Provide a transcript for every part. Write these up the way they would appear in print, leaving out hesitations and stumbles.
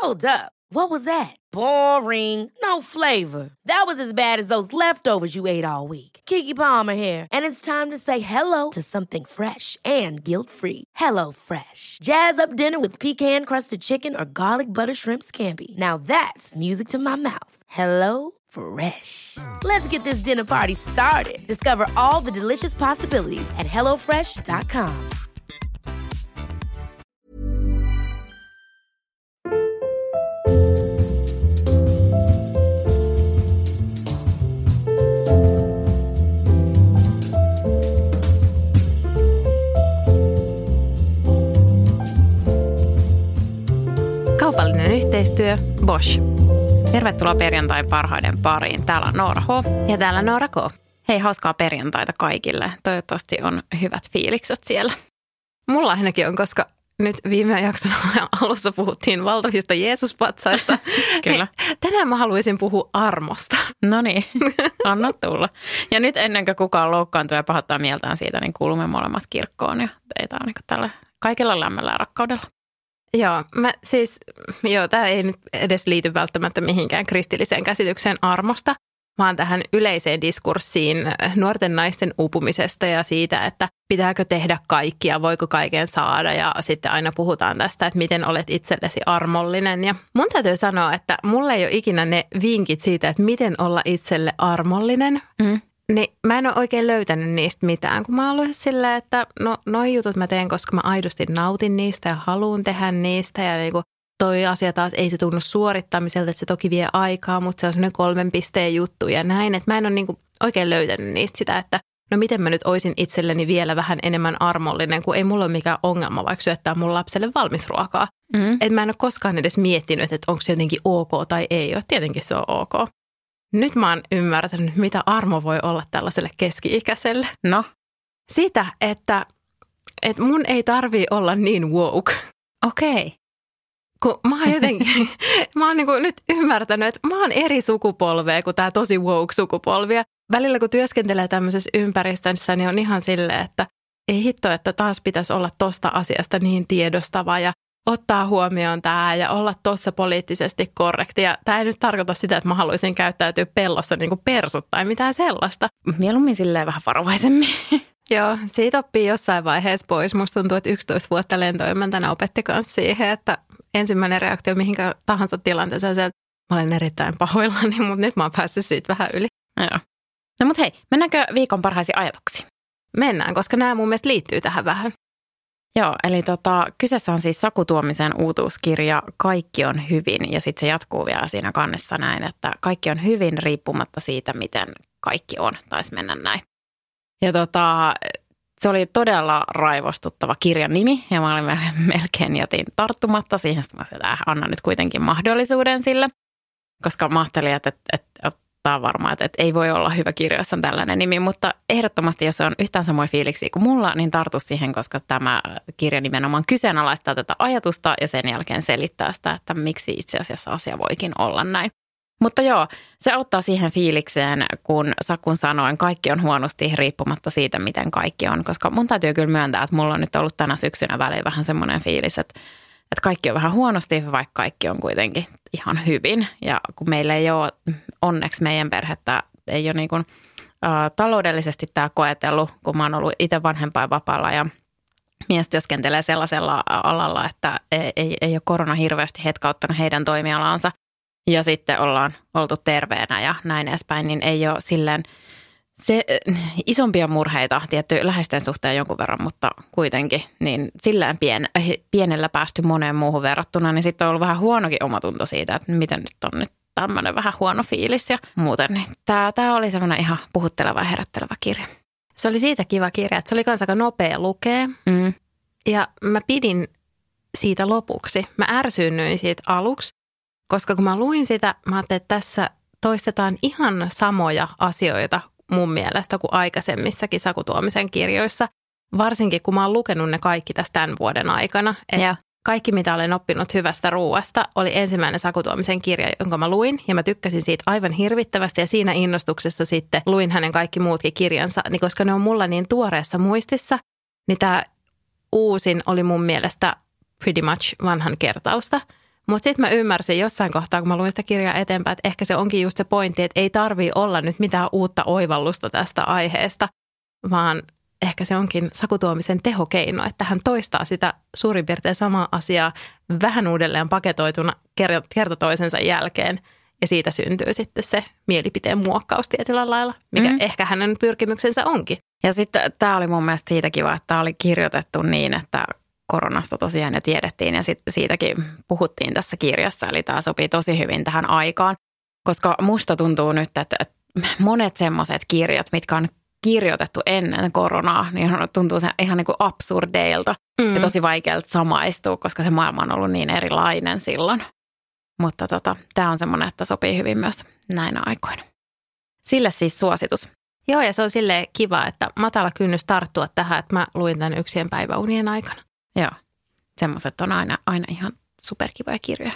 Hold up. What was that? Boring. No flavor. That was as bad as those leftovers you ate all week. Keke Palmer here, and it's time to say hello to something fresh and guilt-free. Hello Fresh. Jazz up dinner with pecan-crusted chicken or garlic butter shrimp scampi. Now that's music to my mouth. Hello Fresh. Let's get this dinner party started. Discover all the delicious possibilities at hellofresh.com. Kaupallinen yhteistyö Bosch. Tervetuloa perjantain parhaiden pariin. Täällä on Noora H. Ja täällä Noora K. Hei, hauskaa perjantaita kaikille. Toivottavasti on hyvät fiilikset siellä. Mulla ainakin on, koska nyt viime jakson alussa puhuttiin valtavista Jeesuspatsaista. Kyllä. Tänään mä haluaisin puhua armosta. No niin, anna tulla. Ja nyt ennen kuin kukaan loukkaantuu ja pahoittaa mieltään siitä, niin kuulumme molemmat kirkkoon. Ja teitä on niin tällä kaikilla lämmöllä ja rakkaudella. Joo, tämä ei nyt edes liity välttämättä mihinkään kristilliseen käsitykseen armosta, vaan tähän yleiseen diskurssiin nuorten naisten uupumisesta ja siitä, että pitääkö tehdä kaikkia, voiko kaiken saada ja sitten aina puhutaan tästä, että miten olet itsellesi armollinen. Ja mun täytyy sanoa, että mulle ei ole ikinä ne vinkit siitä, että miten olla itselle armollinen. Niin mä en ole oikein löytänyt niistä mitään, kun mä haluaisin silleen, että no noi jutut mä teen, koska mä aidosti nautin niistä ja haluan tehdä niistä. Ja niinku toi asia taas ei se tunnu suorittamiselta, että se toki vie aikaa, mutta se on semmoinen 3 pisteen juttu ja näin. Että mä en ole niinku oikein löytänyt niistä sitä, että no miten mä nyt oisin itselleni vielä vähän enemmän armollinen, kun ei mulla ole mikään ongelma vaikka syöttää mun lapselle valmisruokaa. Että mä en ole koskaan edes miettinyt, että onko se jotenkin ok tai ei ole. Tietenkin se on ok. Nyt mä oon ymmärtänyt, mitä armo voi olla tällaiselle keski-ikäiselle. No? Sitä, että mun ei tarvii olla niin woke. Okei. Kun mä oon niinku nyt ymmärtänyt, että mä oon eri sukupolvea kuin tää tosi woke sukupolvi. Välillä kun työskentelee tämmöisessä ympäristössä, niin on ihan silleen, että ei hitto, että taas pitäisi olla tosta asiasta niin tiedostava ja ottaa huomioon tämä ja olla tuossa poliittisesti korrekti. Ja tämä ei nyt tarkoita sitä, että mä haluaisin käyttäytyä pellossa niin kuin persut tai mitään sellaista. Mieluummin silleen vähän varovaisemmin. Joo, siitä oppii jossain vaiheessa pois. Musta tuntuu, että 11 vuotta lentoemäntänä opetti kanssa siihen, että ensimmäinen reaktio mihinkä tahansa tilanteessa on se, että mä olen erittäin pahoillani, mutta nyt mä oon päässyt siitä vähän yli. Joo. No mut hei, mennäänkö viikon parhaisiin ajatuksiin? Mennään, koska nämä mun mielestä liittyy tähän vähän. Joo, eli kyseessä on siis Saku Tuomisen uutuuskirja Kaikki on hyvin ja sitten se jatkuu vielä siinä kannessa näin, että kaikki on hyvin riippumatta siitä, miten kaikki on, taisi mennä näin. Ja se oli todella raivostuttava kirjan nimi ja mä olin melkein jätin tarttumatta siihen, että mä sanoin, että annan nyt kuitenkin mahdollisuuden sille, koska mä ajattelin, että tämä on varmaan, että ei voi olla hyvä kirja, jos on tällainen nimi, mutta ehdottomasti, jos on yhtään samoja fiiliksiä kuin mulla, niin tartu siihen, koska tämä kirja nimenomaan kyseenalaistaa tätä ajatusta ja sen jälkeen selittää sitä, että miksi itse asiassa asia voikin olla näin. Mutta joo, se auttaa siihen fiilikseen, kun Sakun sanoin, kaikki on huonosti riippumatta siitä, miten kaikki on, koska mun täytyy kyllä myöntää, että mulla on nyt ollut tänä syksynä väliin vähän semmoinen fiilis, että kaikki on vähän huonosti, vaikka kaikki on kuitenkin ihan hyvin. Ja kun meillä ei ole, onneksi meidän perhettä ei ole niin kuin, taloudellisesti tämä koetellut, kun mä oon ollut itse vanhempainvapaalla ja mies työskentelee sellaisella alalla, että ei ole korona hirveästi hetkauttanut heidän toimialaansa. Ja sitten ollaan oltu terveenä ja näin edespäin, niin ei ole silleen se isompia murheita tietty läheisten suhteen jonkun verran, mutta kuitenkin niin silleen pienellä päästy moneen muuhun verrattuna, niin sitten on ollut vähän huonokin omatunto siitä, että miten nyt on nyt tämmöinen vähän huono fiilis ja muuten. Niin tämä oli semmoinen ihan puhutteleva ja herättelevä kirja. Se oli siitä kiva kirja, että se oli myös aika nopea lukea ja mä pidin siitä lopuksi. Mä ärsyynnyin siitä aluksi, koska kun mä luin sitä, mä ajattelin, että tässä toistetaan ihan samoja asioita mun mielestä kuin aikaisemmissakin Saku Tuomisen kirjoissa. Varsinkin kun mä oon lukenut ne kaikki tässä tämän vuoden aikana. Kaikki mitä olen oppinut hyvästä ruuasta oli ensimmäinen Saku Tuomisen kirja, jonka mä luin. Ja mä tykkäsin siitä aivan hirvittävästi ja siinä innostuksessa sitten luin hänen kaikki muutkin kirjansa. Niin koska ne on mulla niin tuoreessa muistissa, niin tämä uusin oli mun mielestä pretty much vanhan kertausta. Mutta sitten mä ymmärsin jossain kohtaa, kun mä luin sitä kirjaa eteenpäin, että ehkä se onkin just se pointti, että ei tarvii olla nyt mitään uutta oivallusta tästä aiheesta, vaan ehkä se onkin Saku Tuomisen tehokeino, että hän toistaa sitä suurin piirtein samaa asiaa vähän uudelleen paketoituna kerta toisensa jälkeen. Ja siitä syntyy sitten se mielipiteen muokkaus tietyllä lailla, mikä ehkä hänen pyrkimyksensä onkin. Ja sitten tämä oli mun mielestä siitä kiva, että tämä oli kirjoitettu niin, että koronasta tosiaan jo tiedettiin ja sitten siitäkin puhuttiin tässä kirjassa. Eli tämä sopii tosi hyvin tähän aikaan, koska musta tuntuu nyt, että monet semmoiset kirjat, mitkä on kirjoitettu ennen koronaa, niin tuntuu se ihan niin kuin absurdeilta ja tosi vaikealta samaistua, koska se maailma on ollut niin erilainen silloin. Mutta tämä on semmoinen, että sopii hyvin myös näinä aikoina. Sille siis suositus. Joo, ja se on silleen kiva, että matala kynnys tarttua tähän, että mä luin tämän yksien päiväunien aikana. Joo, semmoiset on aina ihan superkivoja kirjoja.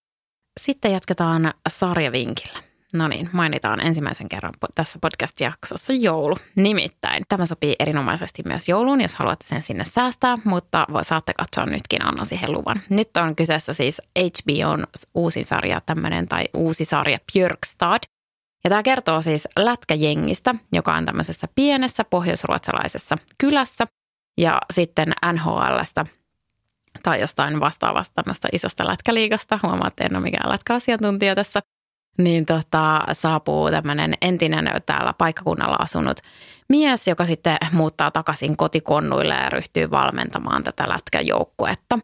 Sitten jatketaan sarjavinkillä. No niin, mainitaan ensimmäisen kerran tässä podcast-jaksossa joulu. Nimittäin tämä sopii erinomaisesti myös jouluun, jos haluatte sen sinne säästää, mutta saatte katsoa nytkin, annan siihen luvan. Nyt on kyseessä siis HBOn uusin sarja, uusi sarja Björkstad. Ja tämä kertoo siis lätkäjengistä, joka on tämmöisessä pienessä pohjoisruotsalaisessa kylässä ja sitten NHL:stä tai jostain vastaavasta tämmöistä isosta lätkäliigasta. Huomaatte, en ole mikään lätkäasiantuntija tässä. Niin saapuu tämmöinen entinen täällä paikkakunnalla asunut mies, joka sitten muuttaa takaisin kotikonnuille ja ryhtyy valmentamaan tätä lätkäjoukkuetta.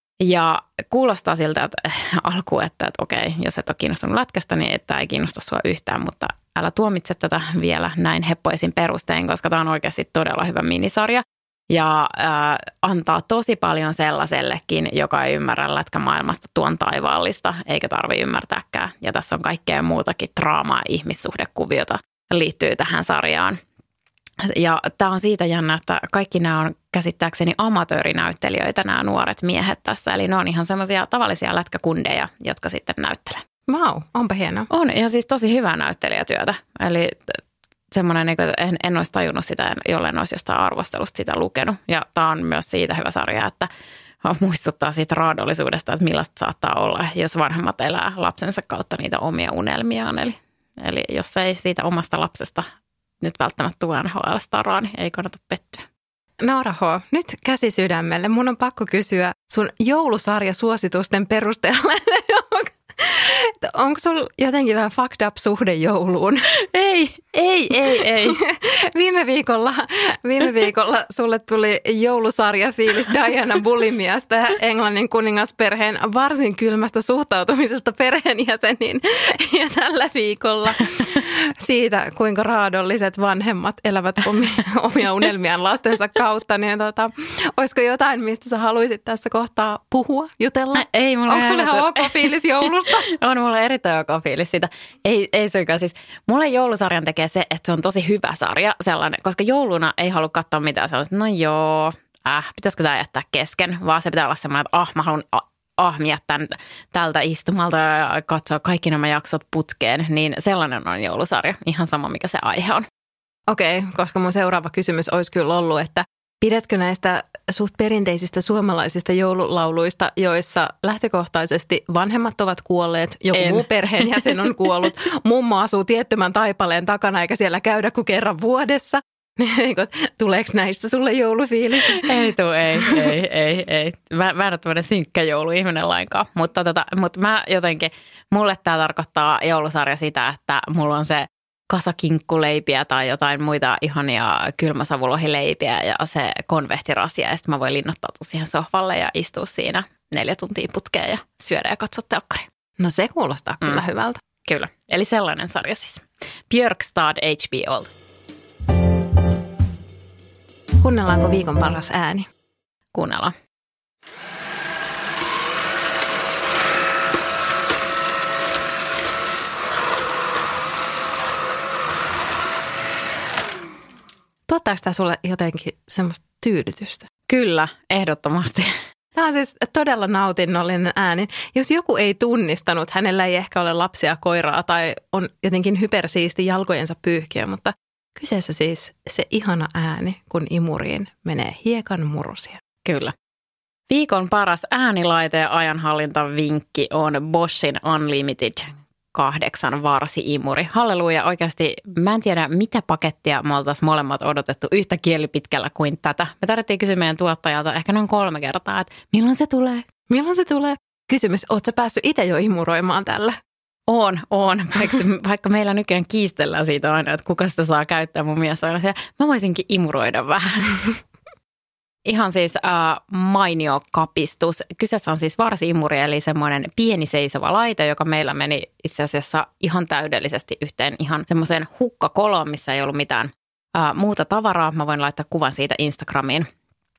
Ja kuulostaa siltä, että alkuun, että okei, jos et ole kiinnostunut lätkästä, niin tämä ei kiinnosta sua yhtään, mutta älä tuomitse tätä vielä näin heppoisin perustein, koska tämä on oikeasti todella hyvä minisarja. Ja antaa tosi paljon sellaisellekin, joka ei ymmärrä lätkämaailmasta tuon taivaallista, eikä tarvitse ymmärtääkään. Ja tässä on kaikkea muutakin draamaa, ihmissuhdekuviota liittyy tähän sarjaan. Ja tämä on siitä jännä, että kaikki nämä on käsittääkseni amatöörinäyttelijöitä, nämä nuoret miehet tässä. Eli ne on ihan semmoisia tavallisia lätkäkundeja, jotka sitten näyttelee. Vau, onpa hienoa. On, ja siis tosi hyvää näyttelijätyötä. Eli semmoinen, että en olisi tajunnut sitä, jollen olisi jostain arvostelusta sitä lukenut. Ja tämä on myös siitä hyvä sarja, että muistuttaa siitä raadollisuudesta, että millaista saattaa olla, jos vanhemmat elää lapsensa kautta niitä omia unelmiaan. Eli jos ei siitä omasta lapsesta nyt välttämättä tule NHL-staraa, niin ei kannata pettyä. Noora H., nyt käsi sydämelle. Mun on pakko kysyä sun joulusarjasuositusten perusteella, onko sulla jotenkin vähän fucked up suhde jouluun? Ei. Viime viikolla sulle tuli joulusarjafiilis Diana Bullimiasta ja Englannin kuningasperheen varsin kylmästä suhtautumisesta perheenjäseniin. Ja tällä viikolla siitä, kuinka raadolliset vanhemmat elävät omia unelmiaan lastensa kautta. Niin olisiko jotain, mistä sä haluaisit tässä kohtaa puhua, jutella? Ei, mulla onko sulle ihan ok fiilis joulusta? On mulla erittäin ok fiilis siitä. Ei suinkaan siis. Mulle joulusarjan tekee se, että se on tosi hyvä sarja sellainen, koska jouluna ei halua katsoa mitään sellaista, no joo, pitäisikö tämä jättää kesken, vaan se pitää olla semmoinen, että mä haluan ahmia tältä istumalta ja katsoa kaikki nämä jaksot putkeen, niin sellainen on joulusarja, ihan sama mikä se aihe on. Okei, koska mun seuraava kysymys olisi kyllä ollut, että pidätkö näistä suht perinteisistä suomalaisista joululauluista, joissa lähtökohtaisesti vanhemmat ovat kuolleet, joku muu perheenjäsen on kuollut, mummo asuu tiettömän taipaleen takana eikä siellä käydä kuin kerran vuodessa? Tuleeko näistä sulle joulufiilis? Ei tule, ei. Mä en ole tämmöinen synkkä jouluihminen lainkaan, mutta mä jotenkin, mulle tämä tarkoittaa joulusarja sitä, että mulla on se kasakinkkuleipiä tai jotain muita ihania kylmäsavulohileipiä ja se konvehtirasia. Ja sitten mä voin linnoittautua siihen sohvalle ja istua siinä 4 tuntia putkeen ja syödä ja katsoa telkkaria. No se kuulostaa kyllä hyvältä. Kyllä, eli sellainen sarja siis. Björkstad HBOlta. Kuunnellaanko viikon paras ääni? Kuunnellaan. Tuottaako tämä sulle jotenkin semmoista tyydytystä? Kyllä, ehdottomasti. Tämä on siis todella nautinnollinen ääni. Jos joku ei tunnistanut, hänellä ei ehkä ole lapsia, koiraa tai on jotenkin hypersiisti jalkojensa pyyhkiä, mutta kyseessä siis se ihana ääni, kun imuriin menee hiekan murusia. Kyllä. Viikon paras äänilaite ja ajanhallintavinkki on Boschin Unlimited 8 varsi-imuri. Halleluja, oikeasti mä en tiedä mitä pakettia me oltaisiin molemmat odotettu yhtä kielipitkällä kuin tätä. Me tarvittiin kysyä meidän tuottajalta ehkä noin 3 kertaa, että milloin se tulee? Milloin se tulee? Kysymys, ootko sä päässyt itse jo imuroimaan tällä? On. Vaikka meillä nykyään kiistellään siitä aina, että kuka sitä saa käyttää. Mun mielestä on siellä, mä voisinkin imuroida vähän. Ihan siis mainio kapistus. Kyseessä on siis varsi-imuri, eli semmoinen pieni seisova laite, joka meillä meni itse asiassa ihan täydellisesti yhteen ihan semmoiseen hukkakoloon, missä ei ollut mitään muuta tavaraa. Mä voin laittaa kuvan siitä Instagramiin.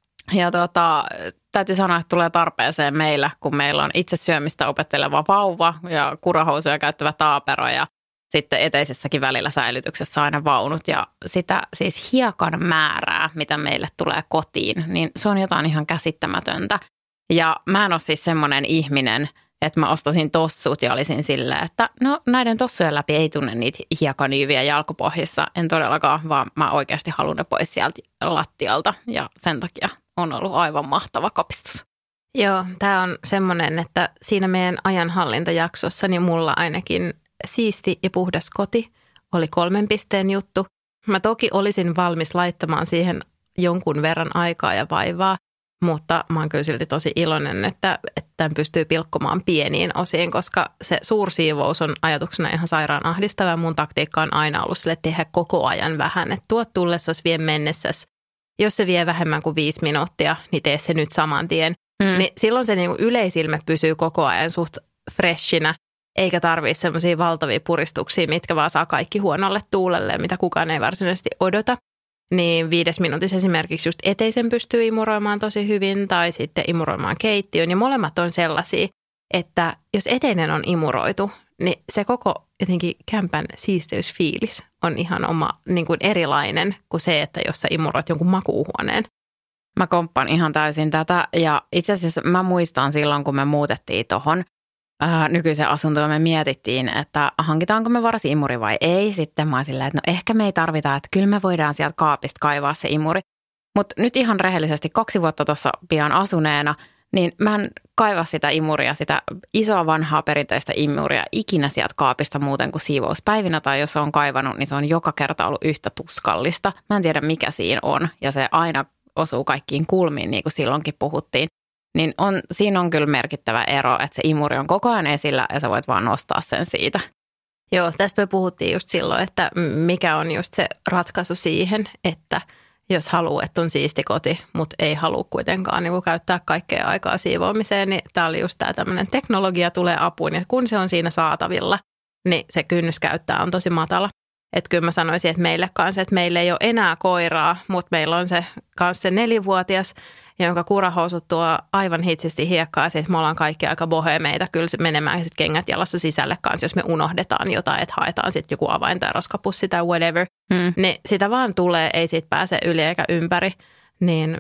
Ja täytyy sanoa, että tulee tarpeeseen meillä, kun meillä on itse syömistä opetteleva vauva ja kurahousuja käyttävä taapero ja sitten eteisessäkin välillä säilytyksessä aina vaunut ja sitä siis hiekan määrää, mitä meille tulee kotiin, niin se on jotain ihan käsittämätöntä. Ja mä en ole siis semmoinen ihminen, että mä ostasin tossut ja olisin silleen, että no näiden tossujen läpi ei tunne niitä hiekanyyviä jalkopohjissa. En todellakaan, vaan mä oikeasti haluan ne pois sieltä lattialta ja sen takia on ollut aivan mahtava kapistus. Joo, tämä on semmoinen, että siinä meidän ajanhallintajaksossa niin mulla ainakin siisti ja puhdas koti oli 3 pisteen juttu. Mä toki olisin valmis laittamaan siihen jonkun verran aikaa ja vaivaa, mutta mä oon kyllä silti tosi iloinen, että tämän pystyy pilkkomaan pieniin osiin, koska se suursiivous on ajatuksena ihan sairaan ahdistava. Mun taktiikka on aina ollut sille tehdä koko ajan vähän, että tuot tullessas, vie mennessäs. Jos se vie vähemmän kuin 5 minuuttia, niin tee se nyt saman tien. Niin silloin se niinku yleisilme pysyy koko ajan suht freshinä, eikä tarvitse semmoisia valtavia puristuksia, mitkä vaan saa kaikki huonolle tuulelle, mitä kukaan ei varsinaisesti odota. Niin 5 minuutissa esimerkiksi just eteisen pystyy imuroimaan tosi hyvin tai sitten imuroimaan keittiön. Ja molemmat on sellaisia, että jos eteinen on imuroitu, niin se koko jotenkin kämpän siisteysfiilis on ihan oma niin kuin erilainen kuin se, että jos sä imuroit jonkun makuuhuoneen. Mä komppaan ihan täysin tätä ja itse asiassa mä muistan silloin, kun me muutettiin tohon nykyiseen asuntoon, me mietittiin, että hankitaanko me varsi-imuri vai ei. Sitten mä oon silleen, että no ehkä me ei tarvita, että kyllä me voidaan sieltä kaapista kaivaa se imuri. Mutta nyt ihan rehellisesti 2 vuotta tuossa pian asuneena, niin mä en kaiva sitä imuria, sitä isoa vanhaa perinteistä imuria ikinä sieltä kaapista muuten kuin siivouspäivinä. Tai jos on kaivannut, niin se on joka kerta ollut yhtä tuskallista. Mä en tiedä mikä siinä on ja se aina osuu kaikkiin kulmiin, niin kuin silloinkin puhuttiin. Niin siinä on kyllä merkittävä ero, että se imuri on koko ajan esillä ja sä voit vaan nostaa sen siitä. Joo, tästä me puhuttiin just silloin, että mikä on just se ratkaisu siihen, että jos haluaa, että on siisti koti, mutta ei halua kuitenkaan niin käyttää kaikkea aikaa siivoamiseen, niin tämä oli just tämä tämmöinen teknologia tulee apuun ja kun se on siinä saatavilla, niin se kynnys käyttää on tosi matala. Että kyllä mä sanoisin, että meille kanssa, että meillä ei ole enää koiraa, mutta meillä on se kanssa se 4-vuotias, jonka kurahousut tuo aivan hitsisti hiekkaa ja sitten me ollaan kaikki aika bohemeita kyllä menemään sitten kengät jalassa sisälle kanssa, jos me unohdetaan jotain, että haetaan sitten joku avain tai roskapussi tai whatever. Niin sitä vaan tulee, ei siitä pääse yli eikä ympäri, niin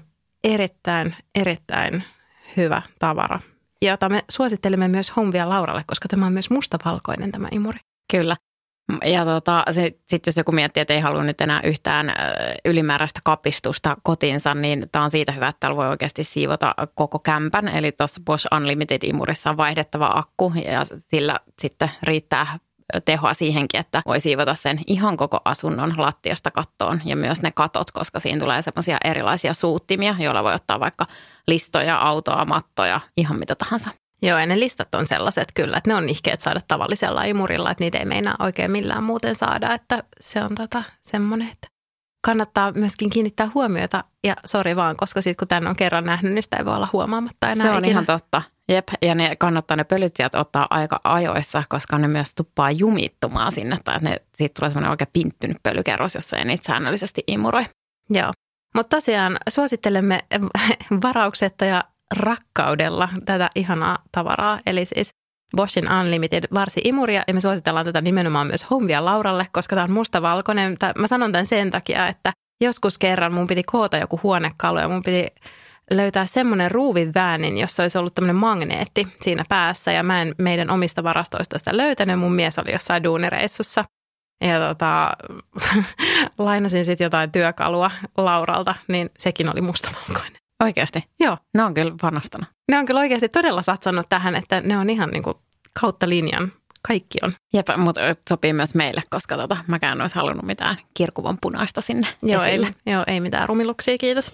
erittäin hyvä tavara. Jota me suosittelemme myös Homevia Lauralle, koska tämä on myös mustavalkoinen tämä imuri. Kyllä. Ja sitten jos joku miettii, että ei halua nyt enää yhtään ylimääräistä kapistusta kotiinsa, niin tämä on siitä hyvä, että täällä voi oikeasti siivota koko kämpän. Eli tuossa Bosch Unlimited-imurissa on vaihdettava akku ja sillä sitten riittää tehoa siihenkin, että voi siivota sen ihan koko asunnon lattiasta kattoon ja myös ne katot, koska siinä tulee semmoisia erilaisia suuttimia, joilla voi ottaa vaikka listoja, autoa, mattoja, ihan mitä tahansa. Joo, ja ne listat on sellaiset kyllä, että ne on nihkeet saada tavallisella imurilla, että niitä ei meinaa oikein millään muuten saada, että se on semmoinen, että kannattaa myöskin kiinnittää huomiota, ja sori vaan, koska sitten kun tämän on kerran nähnyt, niin sitä ei voi olla huomaamatta enää. Se on ikinä. ihan totta, jep, ja ne kannattaa ne pölyt sieltä ottaa aika ajoissa, koska ne myös tuppaa jumittumaan sinne, tai että siitä tulee semmoinen oikein pinttynyt pölykerros, jossa ei niitä säännöllisesti imuroi. Joo, mutta tosiaan suosittelemme varauksetta ja rakkaudella tätä ihanaa tavaraa, eli siis Boschin Unlimited varsi-imuria, ja me suositellaan tätä nimenomaan myös Homevia Lauralle, koska tämä on mustavalkoinen. Mä sanon tämän sen takia, että joskus kerran mun piti koota joku huonekalu, ja mun piti löytää semmoinen ruuviväänin, jossa olisi ollut tämmöinen magneetti siinä päässä, ja mä en meidän omista varastoista sitä löytänyt, mun mies oli jossain duunireissussa. Ja lainasin sitten jotain työkalua Lauralta, niin sekin oli mustavalkoinen. Oikeasti? Joo. Ne on kyllä panostanut. Ne on kyllä oikeasti todella satsannut tähän, että ne on ihan niin kuin kautta linjan. Kaikki on. Jep, mutta sopii myös meille, koska mäkään en olisi halunnut mitään kirkuvan punaista sinne esille. Ei mitään rumiluksia, kiitos.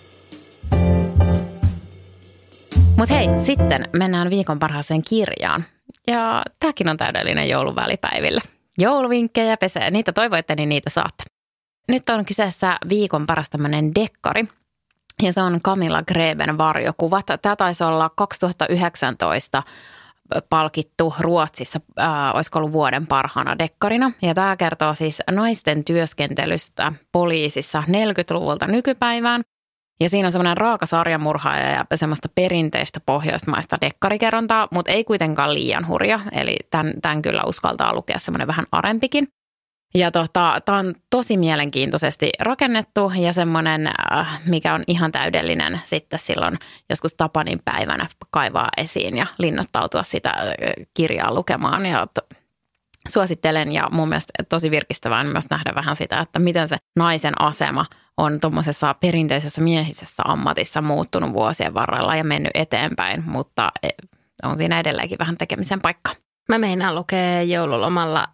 Mutta hei, sitten mennään viikon parhaaseen kirjaan. Ja tämäkin on täydellinen joulun välipäivillä. Jouluvinkkejä pesee, niitä toivoitte, niin niitä saatte. Nyt on kyseessä viikon paras tämmöinen dekkari. Ja se on Camilla Greben Varjokuvat. Tämä taisi olla 2019 palkittu Ruotsissa, olisiko ollut vuoden parhaana dekkarina. Ja tämä kertoo siis naisten työskentelystä poliisissa 40-luvulta nykypäivään. Ja siinä on semmoinen raaka sarjamurhaaja ja semmoista perinteistä pohjoismaista dekkarikerrontaa, mutta ei kuitenkaan liian hurja. Eli tämän kyllä uskaltaa lukea semmoinen vähän arempikin. Ja tämä on tosi mielenkiintoisesti rakennettu ja semmoinen, mikä on ihan täydellinen sitten silloin joskus Tapanin päivänä kaivaa esiin ja linnoittautua sitä kirjaa lukemaan. Ja suosittelen ja mun mielestä tosi virkistävää myös nähdä vähän sitä, että miten se naisen asema on tuommoisessa perinteisessä miehisessä ammatissa muuttunut vuosien varrella ja mennyt eteenpäin, mutta on siinä edelleenkin vähän tekemisen paikka. Mä meinaan lukea joululomalla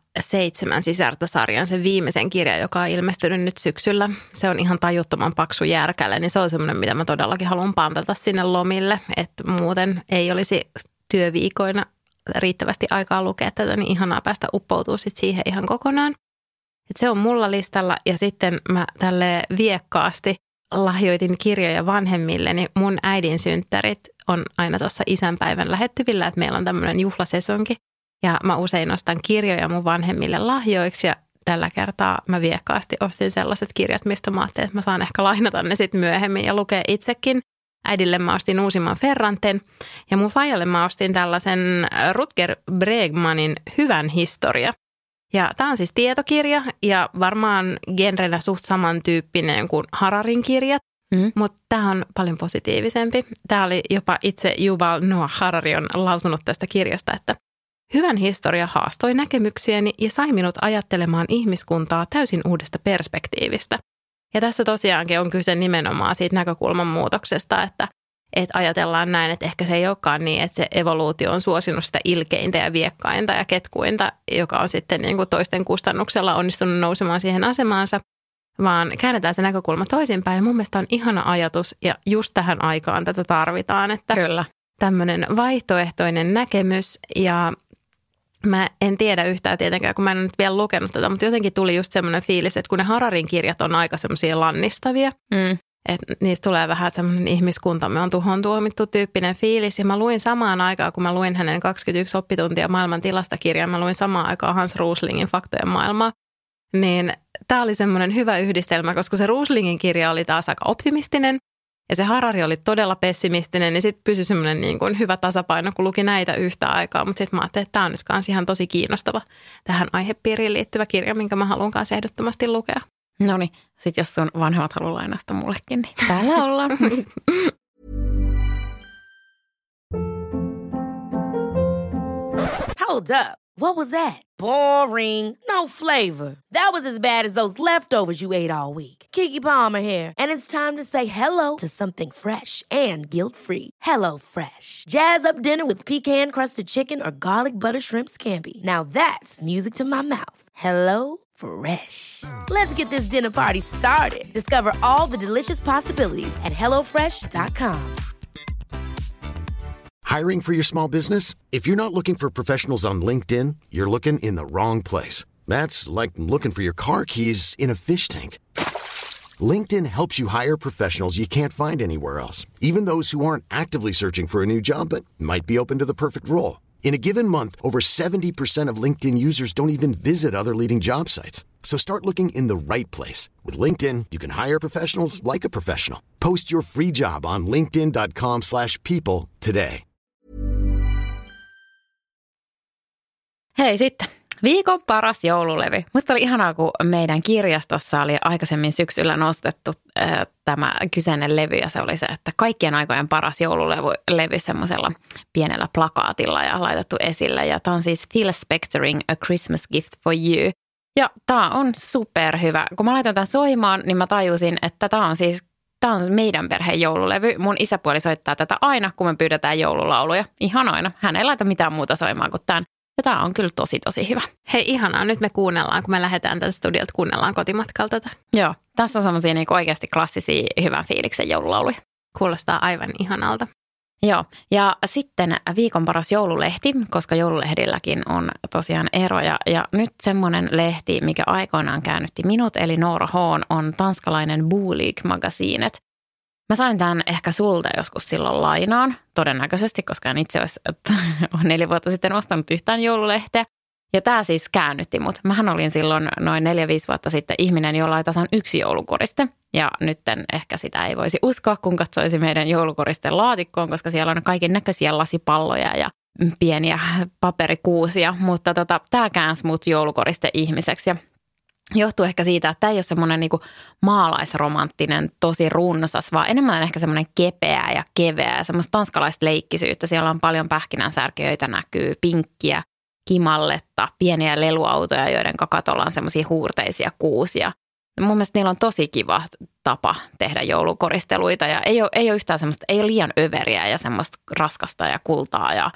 7 sisarta-sarjan, sen viimeisen kirjan, joka on ilmestynyt nyt syksyllä. Se on ihan tajuttoman paksu järkälle, niin se on semmoinen, mitä mä todellakin haluan pantata sinne lomille, että muuten ei olisi työviikoina riittävästi aikaa lukea tätä, niin ihanaa päästä uppoutua sitten siihen ihan kokonaan. Et se on mulla listalla ja sitten mä tälleen viekkaasti lahjoitin kirjoja vanhemmille, niin mun äidin synttärit on aina tuossa isänpäivän lähettyvillä, että meillä on tämmöinen juhlasesonki. Ja mä usein nostan kirjoja mun vanhemmille lahjoiksi ja tällä kertaa mä viekkaasti ostin sellaiset kirjat, mistä mä ajattelin, että mä saan ehkä lainata ne sitten myöhemmin ja lukea itsekin. Äidille mä ostin uusimman Ferranten ja mun faijalle mä ostin tällaisen Rutger Bregmanin Hyvän historia. Ja tää on siis tietokirja ja varmaan genrenä suht samantyyppinen kuin Hararin kirjat, mutta tää on paljon positiivisempi. Tää oli jopa itse Yuval Noah Harari on lausunut tästä kirjasta, että Hyvän historia haastoi näkemyksiäni ja sai minut ajattelemaan ihmiskuntaa täysin uudesta perspektiivistä. Ja tässä tosiaankin on kyse nimenomaan siitä näkökulman muutoksesta, että ajatellaan näin, että ehkä se ei olekaan niin, että se evoluutio on suosinut sitä ilkeintä ja viekkainta ja ketkuinta, joka on sitten niin kuin toisten kustannuksella onnistunut nousemaan siihen asemaansa, vaan käännetään se näkökulma toisinpäin. Mun mielestä on ihana ajatus ja just tähän aikaan tätä tarvitaan, että kyllä. Tämmöinen vaihtoehtoinen näkemys ja mä en tiedä yhtään tietenkään, kun mä en nyt vielä lukenut tätä, mutta jotenkin tuli just semmoinen fiilis, että kun ne Hararin kirjat on aika semmoisia lannistavia, että niistä tulee vähän semmoinen ihmiskuntamme on tuhon tuomittu tyyppinen fiilis. Ja mä luin samaan aikaan, kun mä luin hänen 21 oppituntia maailman tilasta -kirjan, mä luin samaan aikaan Hans Roslingin Faktojen maailmaa. Niin tää oli semmoinen hyvä yhdistelmä, koska se Roslingin kirja oli taas aika optimistinen ja se Harari oli todella pessimistinen, niin sitten pysyi semmoinen niin kuin hyvä tasapaino, kun luki näitä yhtä aikaa. Mutta sitten mä ajattelin, että tämä on nyt kans ihan tosi kiinnostava tähän aihepiiriin liittyvä kirja, minkä mä haluan kanssa ehdottomasti lukea. No niin, sitten jos sun vanhemmat haluaa lainasta mullekin, niin täällä ollaan. Hold up. What was that? Boring. No flavor. That was as bad as those leftovers you ate all week. Keke Palmer here, and it's time to say hello to something fresh and guilt-free. Hello Fresh. Jazz up dinner with pecan-crusted chicken or garlic butter shrimp scampi. Now that's music to my mouth. Hello Fresh. Let's get this dinner party started. Discover all the delicious possibilities at hellofresh.com. Hiring for your small business? If you're not looking for professionals on LinkedIn, you're looking in the wrong place. That's like looking for your car keys in a fish tank. LinkedIn helps you hire professionals you can't find anywhere else, even those who aren't actively searching for a new job but might be open to the perfect role. In a given month, over 70% of LinkedIn users don't even visit other leading job sites. So start looking in the right place. With LinkedIn, you can hire professionals like a professional. Post your free job on linkedin.com/people today. Hei sitten, viikon paras joululevy. Musta oli ihanaa, kun meidän kirjastossa oli aikaisemmin syksyllä nostettu tämä kyseinen levy ja se oli se, että kaikkien aikojen paras joululevy semmoisella pienellä plakaatilla ja laitettu esille. Ja tämä on siis Phil Spectorin A Christmas Gift for You. Ja tämä on superhyvä. Kun mä laitoin tämän soimaan, niin mä tajusin, että tämä on siis Tämä on meidän perheen joululevy. Mun isäpuoli soittaa tätä aina, kun me pyydetään joululauluja. Ihan aina. Hän ei laita mitään muuta soimaan kuin tämän. Ja tämä on kyllä tosi hyvä. Hei, ihanaa. Nyt me kuunnellaan, kun me lähdetään tästä studiolta, kuunnellaan kotimatkalla tätä. Joo, tässä on semmoisia niin oikeasti klassisia hyvän fiiliksen joululauluja. Kuulostaa aivan ihanalta. Joo, ja sitten viikon paras joululehti, koska joululehdilläkin on tosiaan eroja. Ja nyt semmoinen lehti, mikä aikoinaan käännytti minut, eli Noora H:n, on tanskalainen Bolig Magasinet. Mä sain tämän ehkä sulta joskus silloin lainaan, todennäköisesti, koska en itse olisi 4 vuotta sitten ostanut yhtään joululehteä. Ja tämä siis käännytti mut. Mähän olin silloin noin 4-5 vuotta sitten ihminen, jolla oli tasan 1 joulukoriste. Ja nytten ehkä sitä ei voisi uskoa, kun katsoisi meidän joulukoristen laatikkoon, koska siellä on kaiken näköisiä lasipalloja ja pieniä paperikuusia. Mutta tämä käänsi mut joulukoriste ihmiseksi ja johtuu ehkä siitä, että tämä ei ole semmoinen niinku maalaisromanttinen, tosi runsas, vaan enemmän ehkä semmoinen kepeä ja keveä ja semmoista tanskalaista leikkisyyttä. Siellä on paljon pähkinänsärkiöitä, näkyy pinkkiä, kimalletta, pieniä leluautoja, joiden katolla on semmoisia huurteisia kuusia. Mun mielestä niillä on tosi kiva tapa tehdä joulukoristeluita ja ei ole yhtään semmoista, ei ole liian överiä ja semmoista raskasta ja kultaa ja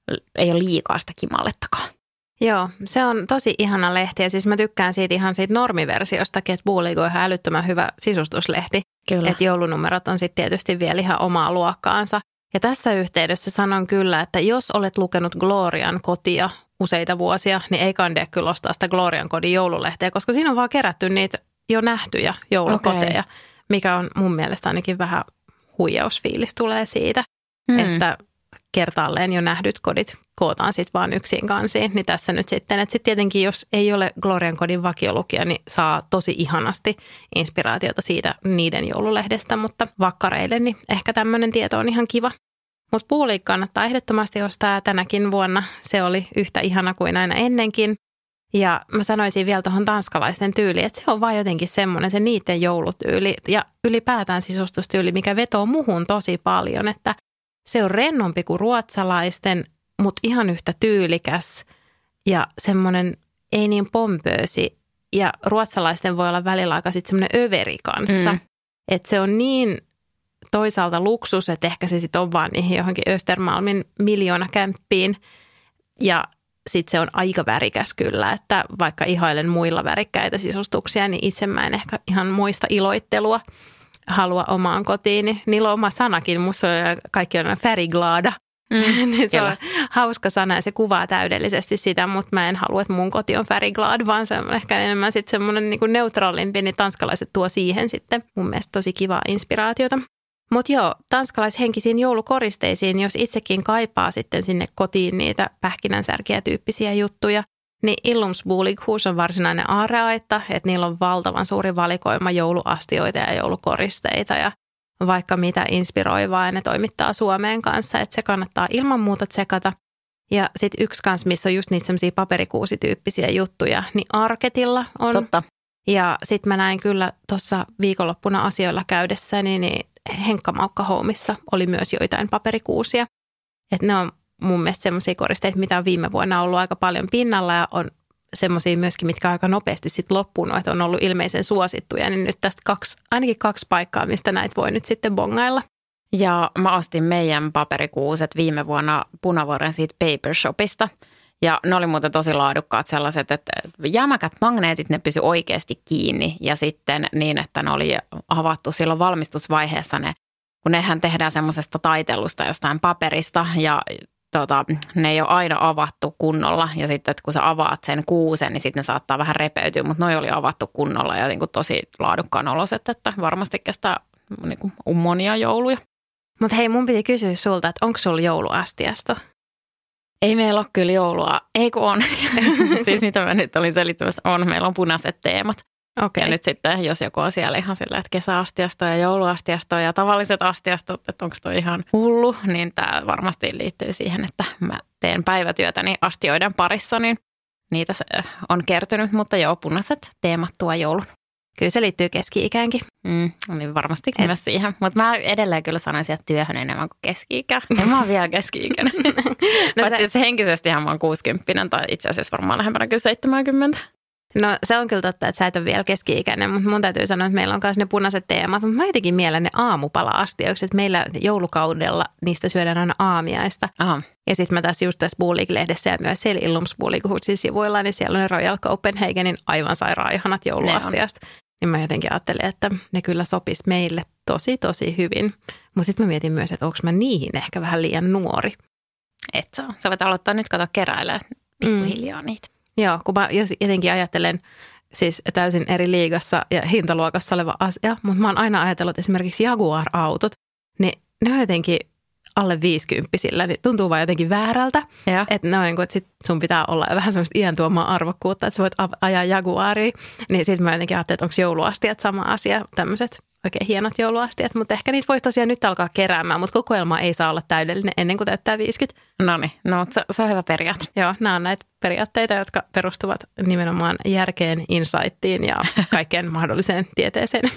ei ole liikaa sitä kimallettakaan. Joo, se on tosi ihana lehti ja siis mä tykkään siitä ihan siitä normiversiostakin, että Bolig on ihan älyttömän hyvä sisustuslehti. Kyllä. Että joulunumerot on sitten tietysti vielä ihan omaa luokkaansa. Ja tässä yhteydessä sanon kyllä, että jos olet lukenut Glorian kotia useita vuosia, niin ei kandea kyllä ostaa sitä Glorian kodin joululehteä, koska siinä on vaan kerätty niitä jo nähtyjä joulukoteja, mikä on mun mielestä ainakin vähän huijausfiilis tulee siitä, että kertaalleen jo nähdyt kodit kootaan sitten vaan yksin kansiin. Niin tässä nyt sitten, että sitten tietenkin jos ei ole Glorian kodin vakiolukija, niin saa tosi ihanasti inspiraatiota siitä niiden joululehdestä, mutta vakkareille niin ehkä tämmöinen tieto on ihan kiva. Mutta Bolig kannattaa ehdottomasti ostaa tänäkin vuonna. Se oli yhtä ihana kuin aina ennenkin. Ja mä sanoisin vielä tuohon tanskalaisten tyyliin, että se on vaan jotenkin semmoinen se niiden joulutyyli ja ylipäätään sisustustyyli, mikä vetoo muhun tosi paljon, että se on rennompi kuin ruotsalaisten, mutta ihan yhtä tyylikäs ja semmoinen ei niin pompöösi. Ja ruotsalaisten voi olla välillä aika sitten semmoinen överi kanssa. Että se on niin toisaalta luksus, että ehkä se sitten on vaan niihin johonkin Östermalmin miljoonakämppiin. Ja sitten se on aika värikäs kyllä, että vaikka ihailen muilla värikkäitä sisustuksia, niin itse mä en ehkä ihan muista iloittelua halua omaan kotiin. Niin niillä on oma sanakin, musta kaikki on färgglada. Niin se on hauska sana ja se kuvaa täydellisesti sitä, mutta mä en halua, että mun koti on färgglad, vaan se on ehkä enemmän sitten semmoinen niin kuin neutraalimpi, niin tanskalaiset tuo siihen sitten mun mielestä tosi kivaa inspiraatiota. Mutta joo, tanskalaishenkisiin joulukoristeisiin, jos itsekin kaipaa sitten sinne kotiin niitä pähkinänsärkiä tyyppisiä juttuja, niin Illums Bolighus on varsinainen aarreaitta, että niillä on valtavan suuri valikoima jouluastioita ja joulukoristeita ja vaikka mitä inspiroivaa ja ne toimittaa Suomeen kanssa, että se kannattaa ilman muuta tsekata. Ja sitten yksi kanssa, missä on just niitä semmoisia paperikuusityyppisiä juttuja, niin Arketilla on. Totta. Ja sitten mä näin kyllä tuossa viikonloppuna asioilla käydessäni, niin Henkka Maukka Homessa oli myös joitain paperikuusia. Että ne on mun mielestä semmoisia koristeita, mitä on viime vuonna ollut aika paljon pinnalla ja on semmoisia myöskin, mitkä on aika nopeasti sitten loppunut, että on ollut ilmeisen suosittuja. Niin nyt tästä ainakin 2 paikkaa, mistä näitä voi nyt sitten bongailla. Ja mä ostin meidän paperikuuset viime vuonna Punavuoren siitä Paper Shopista. Ja ne oli muuten tosi laadukkaat sellaiset, että jämäkät magneetit, ne pysy oikeasti kiinni. Ja sitten niin, että ne oli avattu silloin valmistusvaiheessa ne, kun nehän tehdään semmoisesta taitellusta jostain paperista ja ne ei ole aina avattu kunnolla. Ja sitten, että kun sä avaat sen kuusen, niin sitten ne saattaa vähän repeytyä, mutta noi oli avattu kunnolla ja niin kuin tosi laadukkaan oloset, että varmasti kestää niin kuin monia jouluja. Mutta hei, mun piti kysyä sulta, että onko sulla jouluastiasto? Ei meillä ole kyllä joulua. Ei kun on. Siis mitä mä nyt olin selittämässä, on. Meillä on punaiset teemat. Okay. Ja nyt sitten, jos joku on siellä ihan silleen, että kesäastiasto ja jouluastiasto ja tavalliset astiastot, että onko toi ihan hullu, niin tämä varmasti liittyy siihen, että mä teen päivätyötäni astioiden parissa, niin niitä on kertynyt, mutta joo, punaiset teemat tuo joulun. Kyllä se liittyy keski-ikäänkin. Niin varmasti myös siihen. Mutta mä edelleen kyllä sanoisin, että työhön enemmän kuin keski-ikä. En mä oon vielä keski-ikäinen. Paitsi henkisestihan mä oon 60 tai itse asiassa varmaan lähempänä kyllä 70. No se on kyllä totta, että sä et ole vielä keski-ikäinen, mutta mun täytyy sanoa, että meillä on myös ne punaiset teemat. Mutta mä jotenkin mielen ne aamupala-astioiksi, että meillä joulukaudella niistä syödään aina aamiaista. Aha. Ja sitten mä tässä Bulik-lehdessä ja myös siellä Illumsbulik-hutsin sivuilla, niin siellä on ne Royal Copenhagenin aivan sairaan ihanat jouluastiasta. Niin mä jotenkin ajattelin, että ne kyllä sopis meille tosi hyvin. Mutta sitten mä mietin myös, että onko mä niihin ehkä vähän liian nuori. Et sä voit aloittaa nyt pikkuhiljaa niitä. Joo, kun mä jotenkin ajattelen siis täysin eri liigassa ja hintaluokassa oleva asia, mutta mä oon aina ajatellut, että esimerkiksi Jaguar-autot, niin ne on jotenkin alle 50-sillä, niin tuntuu vaan jotenkin väärältä. Että et sit sun pitää olla vähän semmoista iän tuomaa arvokkuutta, että sä voit ajaa Jaguaria. Niin sit mä jotenkin ajattelin, että onko jouluastiat sama asia, tämmöiset oikein hienot jouluastiat. Mutta ehkä niitä voisi tosiaan nyt alkaa keräämään, mutta kokoelma ei saa olla täydellinen ennen kuin täyttää 50. Noniin, se on hyvä periaate. Joo, nämä on näitä periaatteita, jotka perustuvat nimenomaan järkeen, insightiin ja kaikkeen mahdolliseen tieteeseen.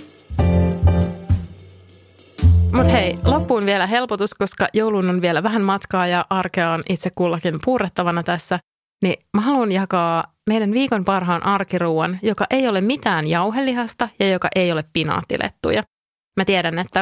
Mutta hei, loppuun vielä helpotus, koska joulun on vielä vähän matkaa ja arkea on itse kullakin puurrettavana tässä. Niin mä haluan jakaa meidän viikon parhaan arkiruuan, joka ei ole mitään jauhelihasta ja joka ei ole pinaattilettuja. Mä tiedän, että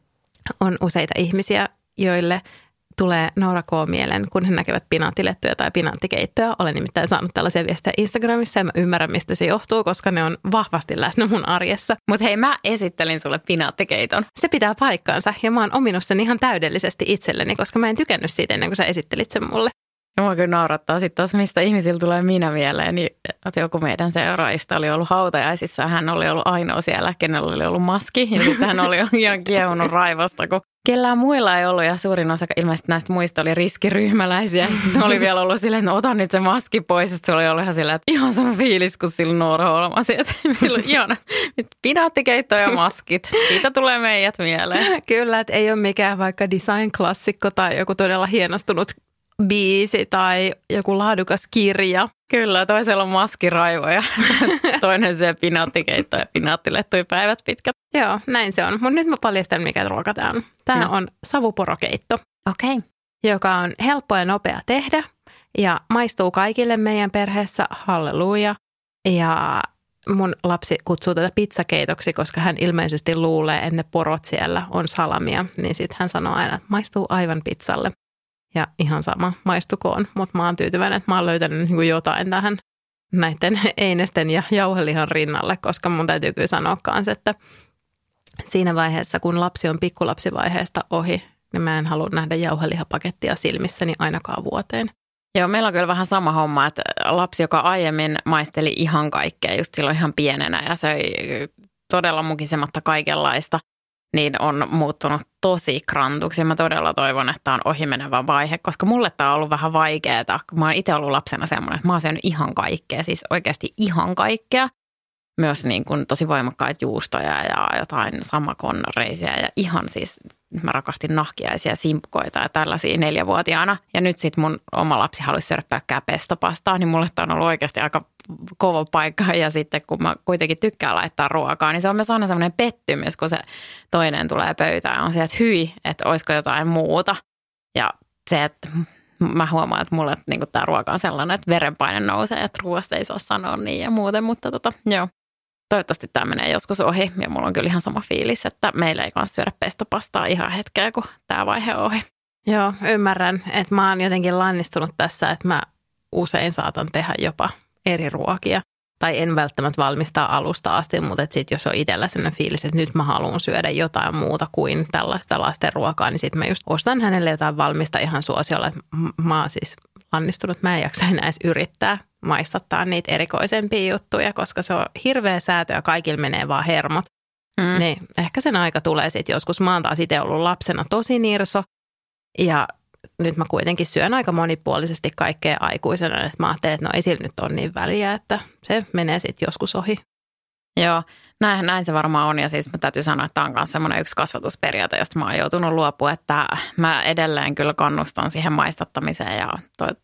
on useita ihmisiä, joille tulee naurakoo mieleen, kun he näkevät pinaattilettuja tai pinaattikeittoja. Olen nimittäin saanut tällaisia viestejä Instagramissa ja mä ymmärrän, mistä se johtuu, koska ne on vahvasti läsnä mun arjessa. Mutta hei, mä esittelin sulle pinaattikeiton. Se pitää paikkaansa ja mä oon ominut sen ihan täydellisesti itselleni, koska mä en tykännyt siitä ennen kuin sä esittelit sen mulle. Ja mua kyllä naurattaa sitten taas, mistä ihmisillä tulee minä mieleen. Niin, että joku meidän seuraajista oli ollut hautajaisissa ja hän oli ollut ainoa siellä, kenellä oli ollut maski. Ja sitten hän oli ihan kiehunut raivosta, kun kellään muilla ei ollut. Ja suurin osa ilmeisesti näistä muista oli riskiryhmäläisiä. Sitten oli vielä ollut silleen, että otan nyt se maski pois. Sitten se oli ollut ihan silleen, että ihan sama fiilis kuin silloin Noora Holmasi. Että meillä on ihana pinaattikeitto ja maskit. Siitä tulee meidät mieleen. Kyllä, että ei ole mikään vaikka design-klassikko tai joku todella hienostunut biisi tai joku laadukas kirja. Kyllä, toisella on maskiraivoja, toinen syö pinaattikeittoa ja pinaattilettui päivät pitkät. Joo, näin se on. Mutta nyt mä paljastan, mikä ruoka tämä on. Tämä on savuporokeitto, joka on helppo ja nopea tehdä ja maistuu kaikille meidän perheessä, halleluja. Ja mun lapsi kutsuu tätä pizzakeitoksi, koska hän ilmeisesti luulee, että ne porot siellä on salamia. Niin sitten hän sanoo aina, että maistuu aivan pizzalle. Ja ihan sama, maistukoon, mutta mä oon tyytyväinen, että mä oon löytänyt jotain tähän näiden einesten ja jauhelihan rinnalle, koska mun täytyy kyllä sanoa kanssa, että siinä vaiheessa, kun lapsi on pikkulapsivaiheesta ohi, niin mä en halua nähdä jauhelihapakettia silmissäni ainakaan vuoteen. Joo, meillä on kyllä vähän sama homma, että lapsi, joka aiemmin maisteli ihan kaikkea, just silloin ihan pienenä ja söi todella mukisematta kaikenlaista, niin on muuttunut tosi krantuksi. Mä todella toivon, että tämä on ohimenevä vaihe, koska mulle tämä on ollut vähän vaikeaa. Mä oon itse ollut lapsena semmoinen, että mä oon syönyt ihan kaikkea, siis oikeasti ihan kaikkea. Myös niin kuin tosi voimakkaita juustoja ja jotain samakonreisiä ja ihan siis mä rakastin nahkiaisia, simpkoita ja tällaisia 4-vuotiaana. Ja nyt sitten mun oma lapsi haluaisi syödä pelkkää pestopastaa, niin mulle tämä on ollut oikeasti aika kova paikka. Ja sitten kun mä kuitenkin tykkään laittaa ruokaa, niin se on myös aina semmoinen pettymys, kun se toinen tulee pöytään ja on se, että hyi, että olisiko jotain muuta. Ja se, että mä huomaan, että mulle niin tämä ruoka on sellainen, että verenpaine nousee, että ruoasta ei saa sanoa niin ja muuten, mutta joo. Toivottavasti tämä menee joskus ohi ja mulla on kyllä ihan sama fiilis, että meillä ei kanssa syödä pestopastaa ihan hetkeä, kun tämä vaihe on ohi. Joo, ymmärrän, että mä oon jotenkin lannistunut tässä, että mä usein saatan tehdä jopa eri ruokia. Tai en välttämättä valmistaa alusta asti, mutta sitten jos on itsellä sellainen fiilis, että nyt mä haluan syödä jotain muuta kuin tällaista lasten ruokaa, niin sitten mä just ostan hänelle jotain valmista ihan suosiolla. Että mä oon siis lannistunut, mä en jaksa enää edes yrittää maistattaa niitä erikoisempia juttuja, koska se on hirveä säätö ja kaikilla menee vaan hermot. Niin ehkä sen aika tulee sitten joskus. Mä oon taas itse ollut lapsena tosi nirso ja nyt mä kuitenkin syön aika monipuolisesti kaikkea aikuisena, että mä ajattelin, että no ei sillä nyt ole niin väliä, että se menee sitten joskus ohi. Joo, näin se varmaan on ja siis mä täytyy sanoa, että tämä on myös semmoinen yksi kasvatusperiaate, josta mä oon joutunut luopua, että mä edelleen kyllä kannustan siihen maistattamiseen ja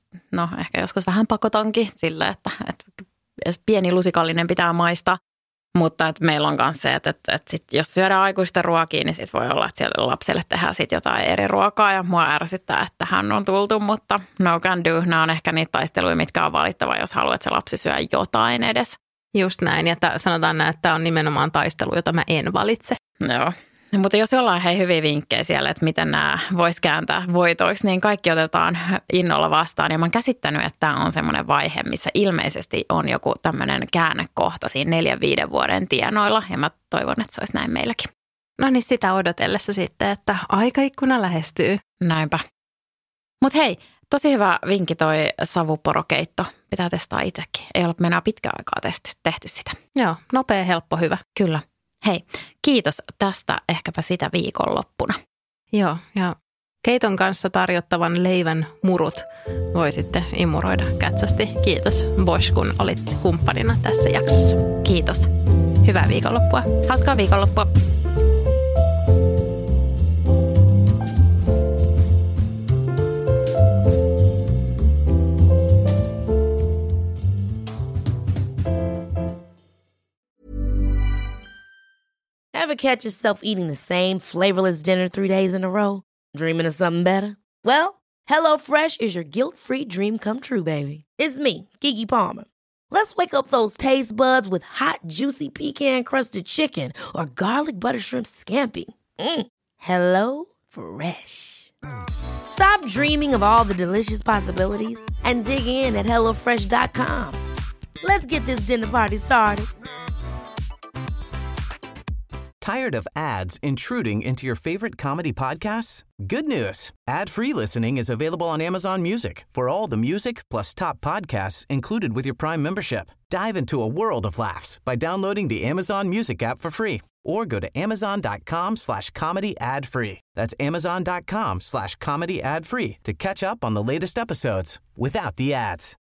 ehkä joskus vähän pakotankin sille, että pieni lusikallinen pitää maistaa. Mutta että meillä on myös se, että sit jos syödään aikuisten ruokia, niin sit voi olla, että siellä lapselle tehdään sit jotain eri ruokaa. Ja mua ärsyttää, että hän on tultu, mutta no can do. Nämä on ehkä niitä taisteluja, mitkä on valittava, jos haluat, että se lapsi syö jotain edes. Just näin, ja sanotaan näin, että tämä on nimenomaan taistelu, jota mä en valitse. Joo. Mutta jos jollain hyviä vinkkejä siellä, että miten nämä voisi kääntää voitoiksi, niin kaikki otetaan innolla vastaan. Ja mä oon käsittänyt, että tämä on semmoinen vaihe, missä ilmeisesti on joku tämmöinen käännekohta siinä 4-5 vuoden tienoilla. Ja mä toivon, että se olisi näin meilläkin. No niin, sitä odotellessa sitten, että aikaikkuna lähestyy. Näinpä. Mutta hei, tosi hyvä vinkki toi savuporokeitto. Pitää testaa itsekin. Ei ole mennä pitkään aikaa tehty sitä. Joo, nopea, helppo, hyvä. Kyllä. Hei, kiitos tästä ehkäpä sitä viikonloppuna. Joo, ja keiton kanssa tarjottavan leivän murut voi sitten imuroida kätsästi. Kiitos Bosch, kun olit kumppanina tässä jaksossa. Kiitos. Hyvää viikonloppua. Hauskaa viikonloppua. Ever catch yourself eating the same flavorless dinner 3 days in a row? Dreaming of something better? Well, HelloFresh is your guilt-free dream come true, baby. It's me, Keke Palmer. Let's wake up those taste buds with hot, juicy pecan-crusted chicken or garlic butter shrimp scampi. Hello Fresh. Stop dreaming of all the delicious possibilities and dig in at HelloFresh.com. Let's get this dinner party started. Tired of ads intruding into your favorite comedy podcasts? Good news. Ad-free listening is available on Amazon Music for all the music plus top podcasts included with your Prime membership. Dive into a world of laughs by downloading the Amazon Music app for free or go to amazon.com/comedy ad-free. That's amazon.com/comedy ad-free to catch up on the latest episodes without the ads.